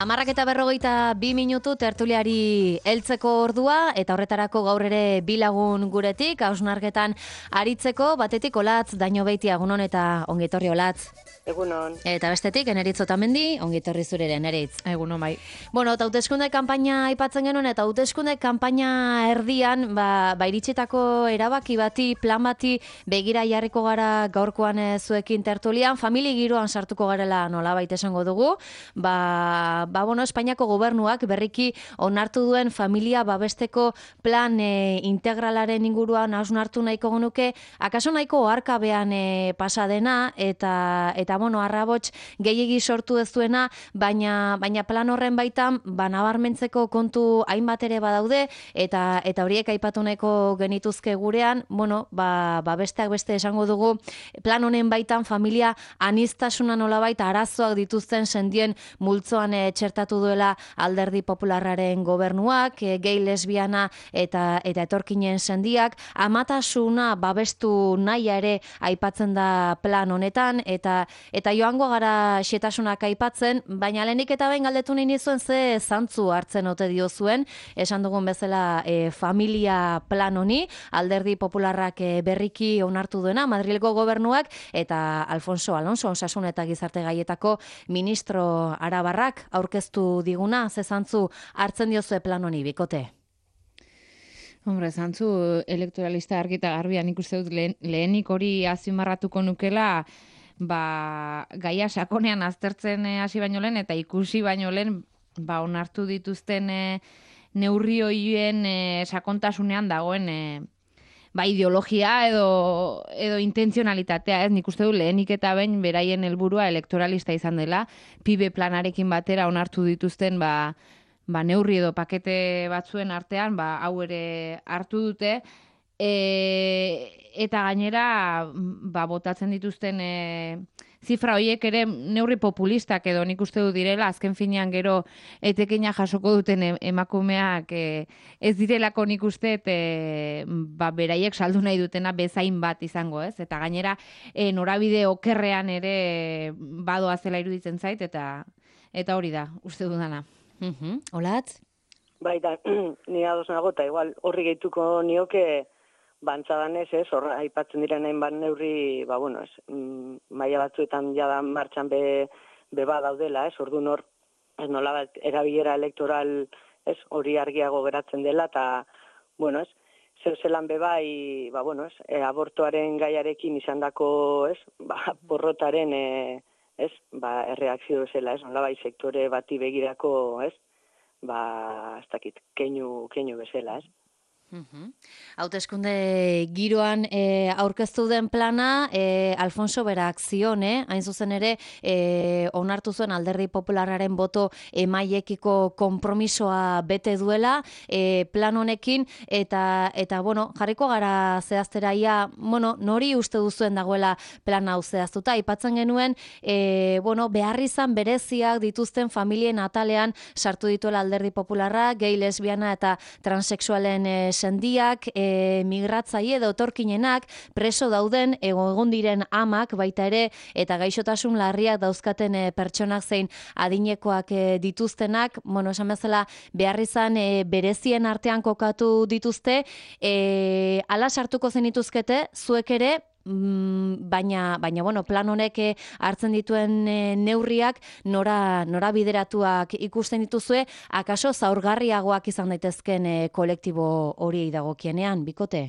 10:42 tertuliari heltzeko ordua, eta horretarako gaur ere bi lagun guretik, hausnarketan aritzeko, batetik Olatz Dañobeitia, egunon eta ongitorri Olatz. Egunon. Eta bestetik, Eneritz Otamendi, ongitorri zurere, Eneritz. Egunon bai. Bueno, eta hauteskunde kanpaina aipatzen genuen, eta hauteskunde kanpaina erdian, iritsitako erabaki bati, plan bati, begira jarriko gara gaurkoan zuekin tertulian, famili giroan sartuko garela nolabait esango dugu, Espainiako gobernuak berriki onartu duen familia babesteko plan integralaren inguruan hausnartu nahiko genuke, akaso nahiko oharkabean pasa dena, eta arrabots gehiegi sortu ez duena, baina plan horren baitan, nabarmentzeko kontu hainbat ere badaude, eta horiek aipatu nahiko genituzke gurean, besteak beste esango dugu, plan honen baitan familia aniztasuna nolabait arazoak dituzten sendien multzoan txertatu duela Alderdi Popularraren gobernuak, gay, lesbiana eta etorkinen sendiak, amatasuna babestu nahia ere aipatzen da plan honetan, eta joango gara xetasunak aipatzen, baina lehenik eta behin galdetu nahi nizuen ze zantzu hartzen ote diozuen, esan dugun bezala familia plan honi, Alderdi Popularrak berriki onartu duena, Madrilgo gobernuak, eta Alfonso Alonso, Osasun eta Gizarte Gaietako ministro arabarrak aurkeztu diguna, ze zantzu hartzen diozue plan honi, bikote? Hombre, zantzu elektoralista argi eta garbian ikuste dut lehenik hori azpimarratuko nukela, gaia sakonean aztertzen hasi baino lehen eta ikusi baino lehen onartu dituzten neurri horien sakontasunean dagoen ideologia edo intentzionalitatea, nik uste du lehenik eta behin beraien helburua elektoralista izan dela, PIB planarekin batera onartu dituzten neurri edo pakete batzuen artean, hau ere hartu dute, eta gainera botatzen dituzten zifra horiek ere neurri populistak edo nik uste du direla, azken finean gero etekina jasoko duten emakumeak ez direlako nik uste beraiek saldu nahi dutena bezain bat izango, ez? Eta gainera norabide okerrean ere badoa zela iruditzen zait, eta hori da, uste dudana. Olatz? Bai, da, ni ados nago, eta igual horri gehituko nioke bantzadanez, horra aipatzen diren hainbat neurri, maila batzuetan jada martxan beba daudela, orduan hor, nola erabilera elektoral, hori argiago geratzen dela, eta, zer zelan bebai, abortoaren gaiarekin izandako, porrotaren, erreakzio zela, nola sektore bati begirako, ez dakit, keinu bezala, Hauteskunde giroan aurkeztu den plana, Alfonso berak zion, hain zuzen ere, onartu zuen Alderdi Popularraren boto emaiekiko konpromisoa bete duela, plan honekin, eta jarriko gara zehazteraia, nori uste duzuen dagoela plan hau zehaztuta, aipatzen genuen, beharrizan bereziak dituzten familien atalean sartu dituela Alderdi Popularra, gay, lesbiana eta transexualen sendiak, migratzaile edo etorkinenak, preso dauden, egon diren amak baita ere, eta gaixotasun larriak dauzkaten pertsonak zein adinekoak dituztenak, esan bezala beharrizan berezien artean kokatu dituzte, ala sartuko zenituzkete, zuek ere, baina plan honek hartzen dituen neurriak nora bideratuak ikusten dituzue, akaso zaurgarriagoak izan daitezken kolektibo horiei dagokienean, bikote?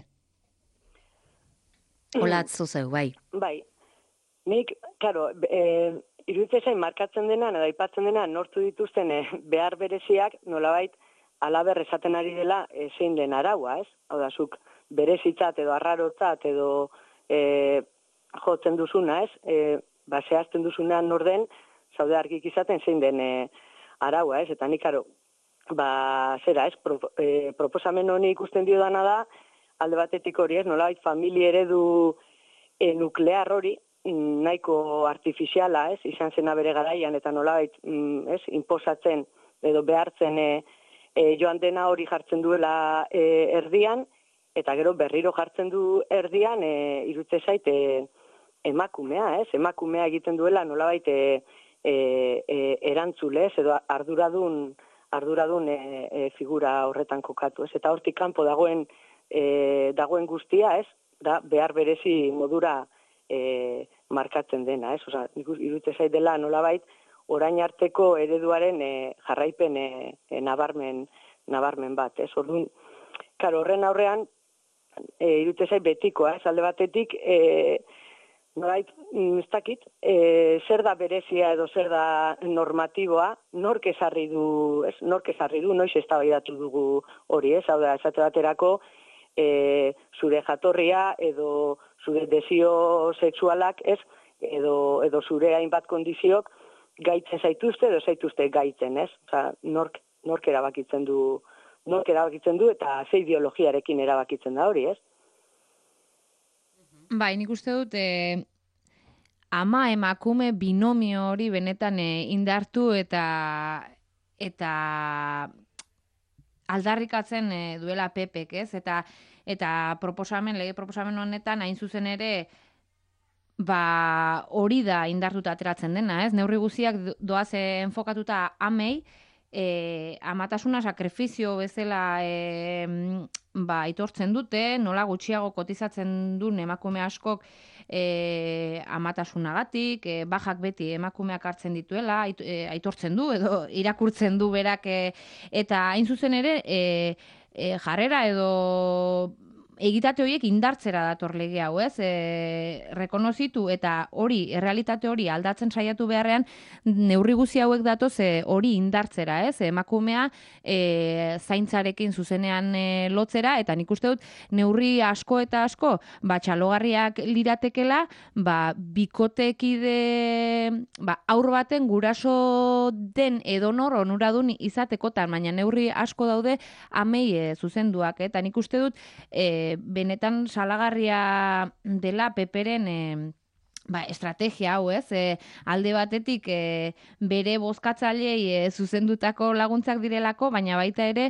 Olatz zuzeu, bai. Bai, nik, klaro, iruditzen zain markatzen denan, edo aipatzen denan, nortu dituzten behar bereziak, nolabait, alaber esaten ari dela zein den araua, ez? Hau da, zuk berezitzat edo arrarotzat edo jotzen duzuna, ez? Zehazten duzunean norden, zaude argik izaten zein den araua, ez? Eta nik, karo, zera, ez? Proposamen honi ikusten dio dana da, alde batetik hori, ez? Nolabait, familia eredu nuklear hori, nahiko artifiziala, ez? Izan zena bere garaian, eta nolabait, ez? Inposatzen edo behartzen joan dena hori jartzen duela erdian, eta gero berriro jartzen du erdian, irutze zait, emakumea, ez? Emakumea egiten duela nolabait erantzulez edo arduradun figura horretan kokatu, ez? Eta hortik kanpo dagoen guztia, ez? Da behar berezi modura markatzen dena, ez? Osa, iruditzen zait dela nolabait orain arteko ereduaren jarraipen nabarmen bat, ez? Orduan, karo, horren aurrean iruditzen zait betikoa, ez? Alde batetik nolait, ez dakit, zer da berezia edo zer da normatiboa, nork ezarri du, noiz eztabaidatu dugu hori, ez? Hau da, esate baterako, zure jatorria edo zure desio sexualak, ez? Edo zure hainbat kondiziok gaitzen zaituzte edo zaituzte gaitzen, ez? Osa, nork erabakitzen du eta ze ideologiarekin erabakitzen da hori, ez? Bai, nik uste dut ama emakume binomio hori benetan indartu eta aldarrikatzen duela Pepek, ez? Eta lege proposamen honetan hain zuzen ere hori da indartuta ateratzen dena, ez? Neurri guztiak doaz enfokatuta amei, amatasuna sakrifizio bezala aitortzen dute, nola gutxiago kotizatzen duen emakume askok amatasunagatik, bajak beti emakumeak hartzen dituela, aitortzen du edo irakurtzen du berak, eta hain zuzen ere jarrera edo egitate horiek indartzera dator lege hau, ez? Rekonozitu eta errealitate hori aldatzen saiatu beharrean, neurri guzti hauek datoz hori indartzera, ez? Emakumea zaintzarekin zuzenean lotzera, eta nik uste dut neurri asko eta asko, txalogarriak liratekela, bikotekide aur baten guraso den edonor onuradun izatekotan, baina neurri asko daude amei zuzenduak, eta nik uste dut benetan salagarria dela Peperen estrategia hau, ez? Alde batetik bere bozkatzailei zuzendutako laguntzak direlako, baina baita ere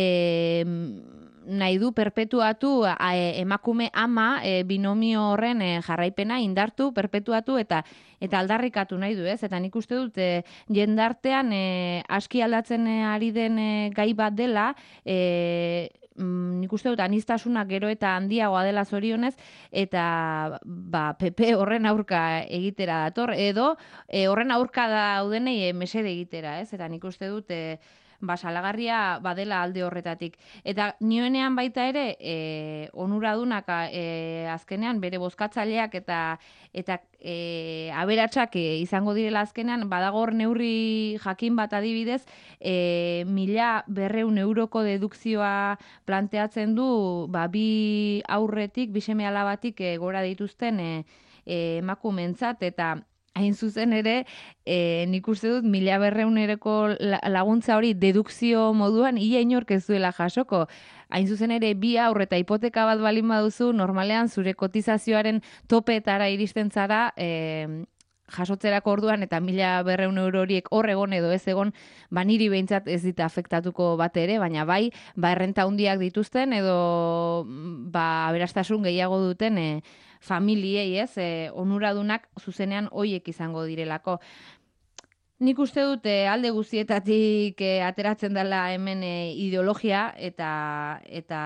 nahi du perpetuatu emakume ama binomio horren jarraipena indartu, perpetuatu eta aldarrikatu nahi du, ez? Eta nik uste dut jendartean aski aldatzen ari den gai bat dela, nik uste dut aniztasuna gero eta handiagoa dela zorionez, eta Pepe horren aurka egitera dator, edo horren aurka daudenei mesede egitera, ez? Eta nik uste dut salagarria badela alde horretatik. Eta nioenean baita ere, onuradunak azkenean bere bozkatzaileak eta aberatsak izango direla azkenean, badagor neurri jakin bat adibidez, 1.200 euroko dedukzioa planteatzen du, bi aurretik, bi seme alabatik gora dituzten emakumeentzat, eta hain zuzen ere, nik uste dut 1.200 laguntza hori dedukzio moduan ia inork ez duela jasoko. Hain zuzen ere, bi aurre eta hipoteka bat balin baduzu, normalean zure kotizazioaren topeetara iristen zara, jasotzerako orduan, eta 1.200 euro horiek hor egon edo ez egon, niri behintzat ez dita afektatuko bat ere, baina errenta handiak dituzten edo aberastasun gehiago duten familiei, ez, onuradunak zuzenean hoiek izango direlako. Nik uste dut alde guztietatik ateratzen dela hemen ideologia eta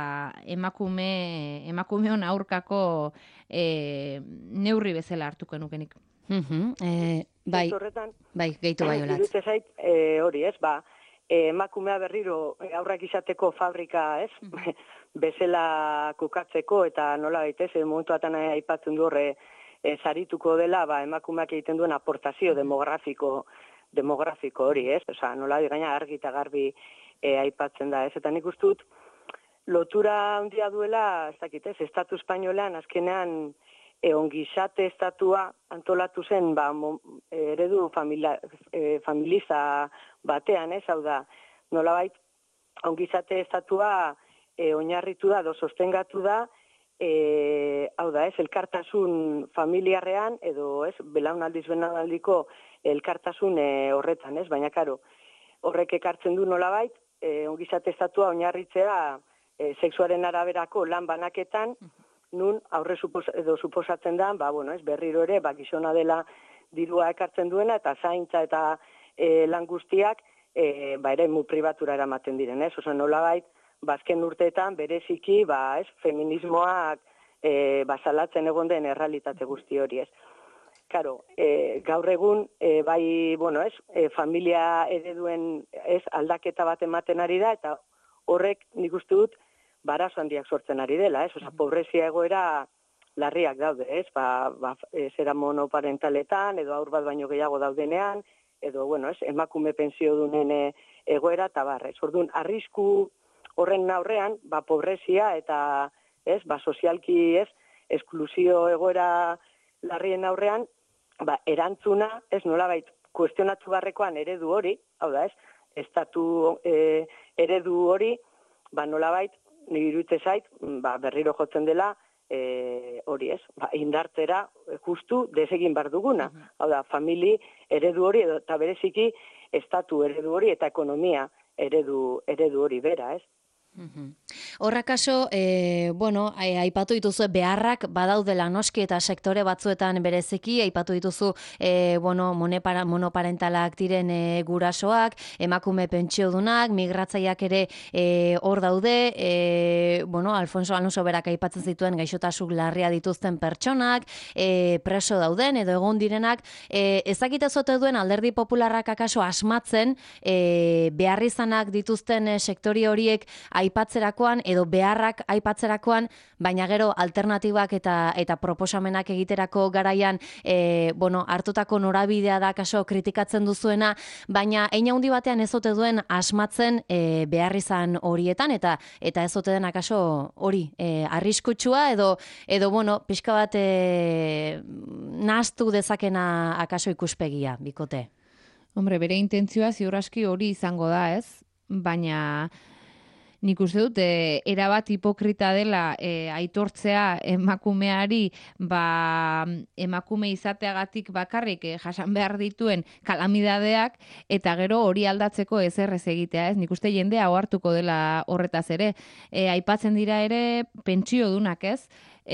emakumeon aurkako neurri bezala hartuko nukenik. Bai, gehitu bai olatz. Iruditze zait hori, ez, emakumea berriro aurrak izateko fabrika, ez, bezala kokatzeko, eta nola baitez, momentuatan aipatzen du horre sarituko dela, emakumeak egiten duen aportazio demografiko hori, ez, oza, nola gaina argi eta garbi aipatzen da, ez, eta nik uste dut lotura handia duela, ez dakit, ez, estatu espainolean azkenean ongizate estatua antolatu zen eredu familiza batean, ez, hau da, nolabait ongizate estatua oinarritu da, sostengatu da, hau da, ez, elkartasun familiarrean, edo, ez, belaunaldiko elkartasun horretan, ez, baina, karo, horrek ekartzen du nolabait, ongizate estatua oinarritzea sexuaren araberako lan banaketan, nun aurre suposatzen da, ez, berriro ere, gizona dela dirua ekartzen duena, eta zaintza eta lan guztiak eremu pribatura eramaten diren, ez? Osa nolabait, bazken urteetan bereziki, feminismoak salatzen egon den errealitate guzti hori, ez? Karo, gaur egun, familia ereduen aldaketa bat ematen ari da, eta horrek nik uste dut barazo handiak sortzen ari dela, ez? Osa, pobrezia egoera larriak daude, ez? Zera monoparentaletan, edo aur bat baino gehiago daudenean, edo, emakume pensio dunen egoera, eta barrez. Orduan, arrisku horren aurrean, pobrezia eta, sozialki, esklusio egoera larrien aurrean, erantzuna, nolabait, kuestionatu barrekoan eredu hori, hau da, estatu eredu hori, nolabait, nire iruditze zait, berriro jotzen dela, hori indartzera justu desegin bar duguna. Hau da, famili eredu hori, eta bereziki estatu eredu hori, eta ekonomia eredu hori bera, ez? Horrakaso, aipatu dituzu beharrak badaudela noski eta sektore batzuetan bereziki, aipatu dituzu monoparentalak diren gurasoak, emakume pentsiodunak, migratzaileak ere hor daude, Alfonso Alonso berak aipatzen zituen gaixotasun larria dituzten pertsonak, preso dauden edo egon direnak, ezakite zote duen Alderdi Popularrak akaso asmatzen beharrizanak dituzten sektori horiek aipatzerakoan edo beharrak aipatzerakoan, baina gero alternatibak eta proposamenak egiterako garaian hartutako norabidea da kaso kritikatzen duzuena, baina hein handi batean ez ote duen asmatzen beharrizan horietan eta ez ote den akaso hori arriskutsua edo pixka bat nahastu dezakena akaso ikuspegia, bikote. Hombre, bere intentzioa ziur aski hori izango da, ez? Baina nik uste dut, erabat hipokrita dela aitortzea emakumeari, emakume izateagatik bakarrik jasan behar dituen kalamidadeak, eta gero hori aldatzeko ezerrez egitea, ez? Nik uste jendea ohartuko dela horretaz ere. Aipatzen dira ere pentsiodunak, ez?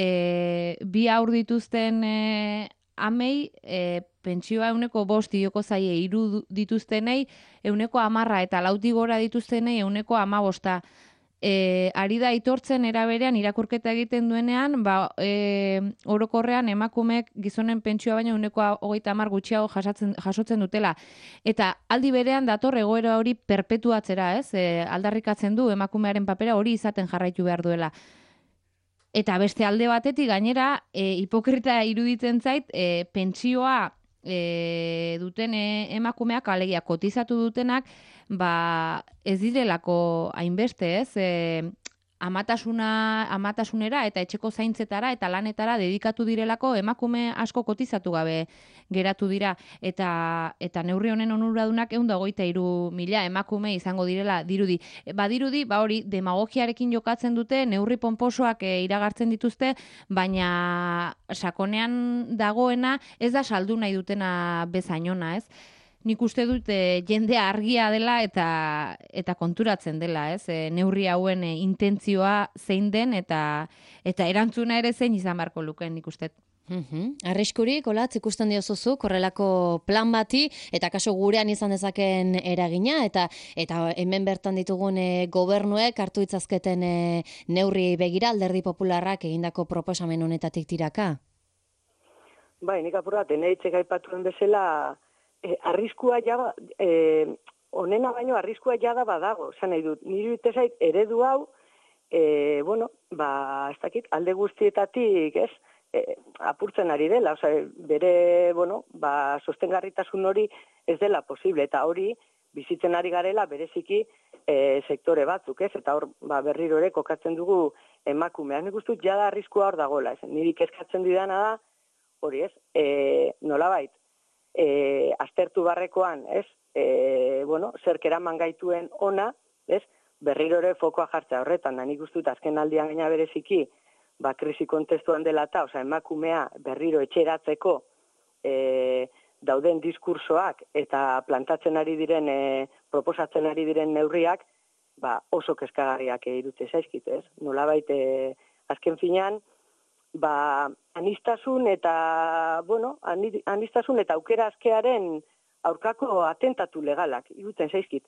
2 haur dituzten amei, pentsioa 5% ioko zaie, 3 dituztenei 10% eta 4 gora dituztenei 15%. Ari da aitortzen eraberean irakurketa egiten duenean, orokorrean emakumeek gizonen pentsioa baino 30% gutxiago jasotzen dutela. Eta aldi berean dator egoera hori perpetuatzera, ez? Aldarrikatzen du emakumearen papera hori izaten jarraitu behar duela. Eta beste alde batetik gainera, hipokrita iruditzen zait, pentsioa duten emakumeak, alegia kotizatu dutenak, ez direlako hainbeste, ez? Amatasunera eta etxeko zaintzetara eta lanetara dedikatu direlako emakume asko kotizatu gabe geratu dira. Eta neurri honen onuradunak 123.000 emakume izango direla dirudi. Badirudi, hori demagogiarekin jokatzen dute, neurri ponposoak iragartzen dituzte, baina sakonean dagoena ez da saldu nahi dutena bezainona, ez? Nik uste dut jendea argia dela eta konturatzen dela, ez? Neurri hauen intentzioa zein den eta erantzuna ere zein izan beharko lukeen, nik uste. Arriskurik, Olatz, ikusten diozuzu, korrelako plan bati, eta kaso gurean izan dezaken eragina, eta hemen bertan ditugun gobernuek hartu itzazketen neurri begira, Alderdi Popularrak egindako proposamen honetatik tiraka? Nik apur bat, eneitzek aipatuen bezala, arriskua jada, onena baino arriskua jada badago, zan nahi dut, nire itezait eredu hau, ez dakit, alde guztietatik, ez, apurtzen ari dela, bere, sostengarritasun hori ez dela posible, eta hori bizitzen ari garela bereziki sektore batzuk, ez, eta hor berriro ere kokatzen dugu emakumea. Nik uste dut jada arriskua hor dagoela, ez, niri kezkatzen didana da, hori ez, nolabait, aztertu barrekoan, ez, zerk eraman gaituen ona, ez, berriro ere fokoa jartzea horretan, da nik uste dut azken aldian gaina bereziki, krisi kontestuan dela eta, emakumea berriro etxeratzeko dauden diskursoak eta plantatzen ari diren, proposatzen ari diren neurriak, oso kezkagarriak iruditze zaizkit, ez? Nolabait, azken finean, anistasun eta, anistasun eta aukera askearen aurkako atentatu legalak, irutzen zaizkit,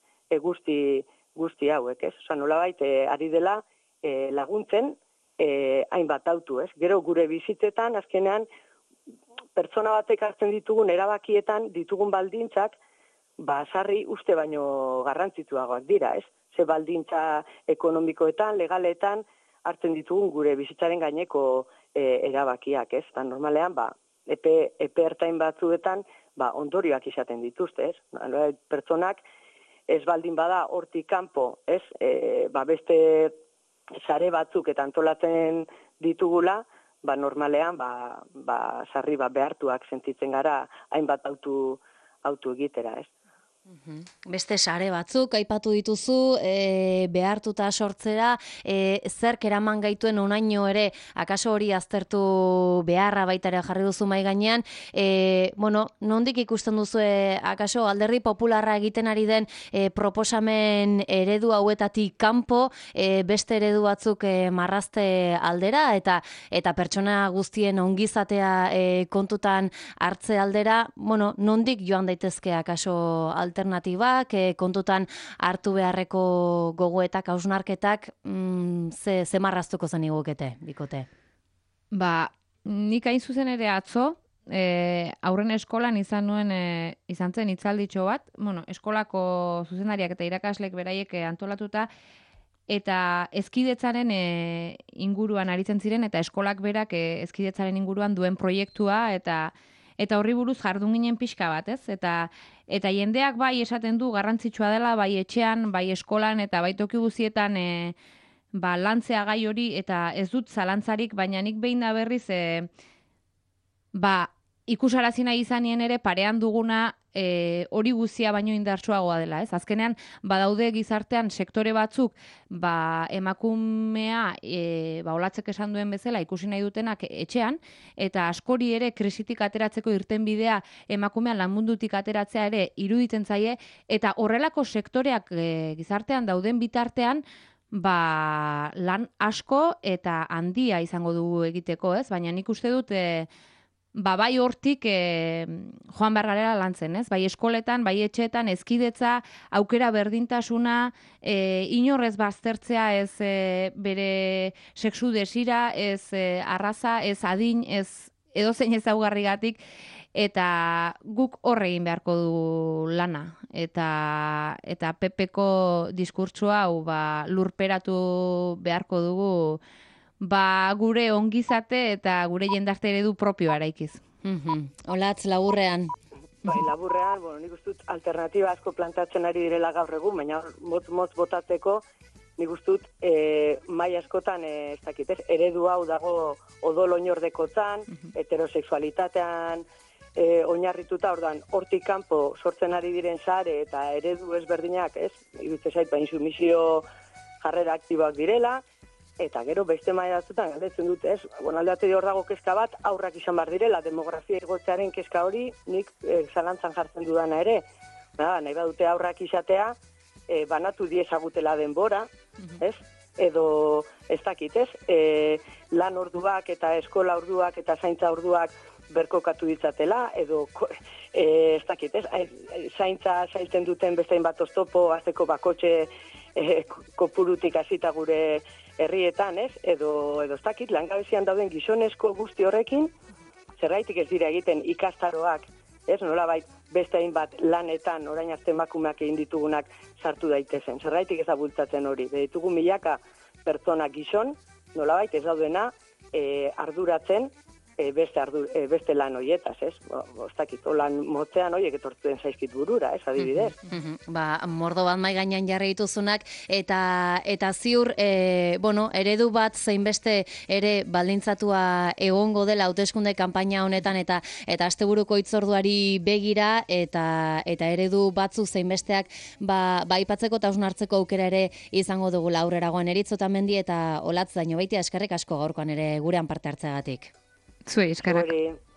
guzti hauek, ez? Osa, nolabait, ari dela laguntzen hainbat autu, ez? Gero gure bizitetan, azkenean, pertsona batek hartzen ditugun erabakietan, ditugun baldintzak, sarri uste baino garrantzitsuagoak dira, ez? Ze baldintza ekonomikoetan, legaletan, hartzen ditugun gure bizitzaren gaineko erabakiak, ez? Eta normalean, epe ertain batzuetan, ondorioak izaten dituzte, ez? Pertsonak ez baldin bada hortik kanpo, ez? Beste sare batzuk eta antolatzen ditugula, normalean, sarri behartuak sentitzen gara hainbat autu egitera, ez? Beste sare batzuk aipatu dituzu, behartuta sortzera, zerk eraman gaituen onaino ere, akaso hori aztertu beharra baita ere jarri duzu mai gainean, nondik ikusten duzu, akaso alderdi popularra egiten ari den proposamen eredu hauetatik kanpo, beste eredu batzuk marrazte aldera, eta pertsona guztien ongizatea kontutan hartze aldera, nondik joan daitezke akaso alternatibak, kontutan hartu beharreko gogoetak, hausnarketak, ze marraztuko zen igukete, bikote? Nik hain zuzen ere atzo, aurren eskolan izan zen hitzalditxo bat, eskolako zuzendariak eta irakaslek beraiek antolatuta, eta ezkidetzaren inguruan aritzen ziren, eta eskolak berak ezkidetzaren inguruan duen proiektua, eta horri buruz jardun ginen pixka bat, ez? Eta jendeak bai esaten du garrantzitsua dela, bai etxean, bai eskolan, eta bai toki guztietan lantzea gai hori, eta ez dut zalantzarik, baina nik behin da berriz, ikusarazi nahi izanien ere parean duguna hori guztia baino indartsuagoa dela, ez? Azkenean, badaude gizartean sektore batzuk, emakumea, olatzek esan duen bezala, ikusi nahi dutenak etxean, eta askori ere krisitik ateratzeko irtenbidea emakumean lanmundutik ateratzea ere iruditzen zaie, eta horrelako sektoreak gizartean dauden bitartean, lan asko eta handia izango dugu egiteko, ez? Baina nik uste dut, bai hortik joan behar garela lantzen, ez? Bai eskoletan, bai etxeetan, ezkidetza, aukera berdintasuna, inorrez baztertzea ez bere sexu desira, ez arraza, ez adin, ez edozein ezaugarrigatik, eta guk horre egin beharko du lana. Eta PPko diskurtsoa hau lurperatu beharko dugu gure ongizate eta gure jendarte eredu propioa eraikiz. Olatz, laburrean. Laburrean, nik uste dut alternatiba asko plantatzen ari direla gaur egun, baina motz botatzeko nik uste dut mai askotan ez dakit, eredu hau dago odol oinordekotan, heterosexualitatean oinarrituta, ordan hortik kanpo sortzen ari diren sare eta eredu ezberdinak, ez? Iruditzen zait, insumisio jarrera aktiboak direla, eta gero beste maila batzutan galdetzen dut, ez? Alde hor dago kezka bat, aurrak izan behar direla, demografia igotzearen kezka hori, nik zalantzan jartzen dudana ere. Nahi badute aurrak izatea, banatu diezagutela denbora, ez? Edo, ez dakit, ez? Lan orduak eta eskola orduak eta zaintza orduak berkokatu ditzatela, edo, ez dakit, ez? Zaintza zailtzen duten bestein bat oztopo, azteko bakotxe kopurutik hasita gure herrietan, ez? Edo ez dakit, langabezian dauden gizonezko guzti horrekin, zergaitik ez dira egiten ikastaroak, ez? Nolabait beste hainbat lanetan orain arte emakumeak egin ditugunak sartu daitezen. Zergaitik ez da bultzatzen hori. Ditugu milaka pertsona gizon, nolabait ez daudena arduratzen beste lan hoietaz, ez? Ez dakit, lan motzean hoiek etortzen zaizkit burura, ez, adibidez. Mordo bat mai gainean jarri dituzunak, eta ziur, eredu bat zein beste ere baldintzatua egongo dela hauteskunde kanpaina honetan, eta asteburuko hitzorduari begira, eta eredu batzu zein besteak aipatzeko eta hausnartzeko aukera ere izango dugula aurreragoan. Eritz Otamendi eta Olatz Dañobeitia, eskerrik asko gaurkoan ere gurean parte hartzeagatik. Zuei, eskerrak.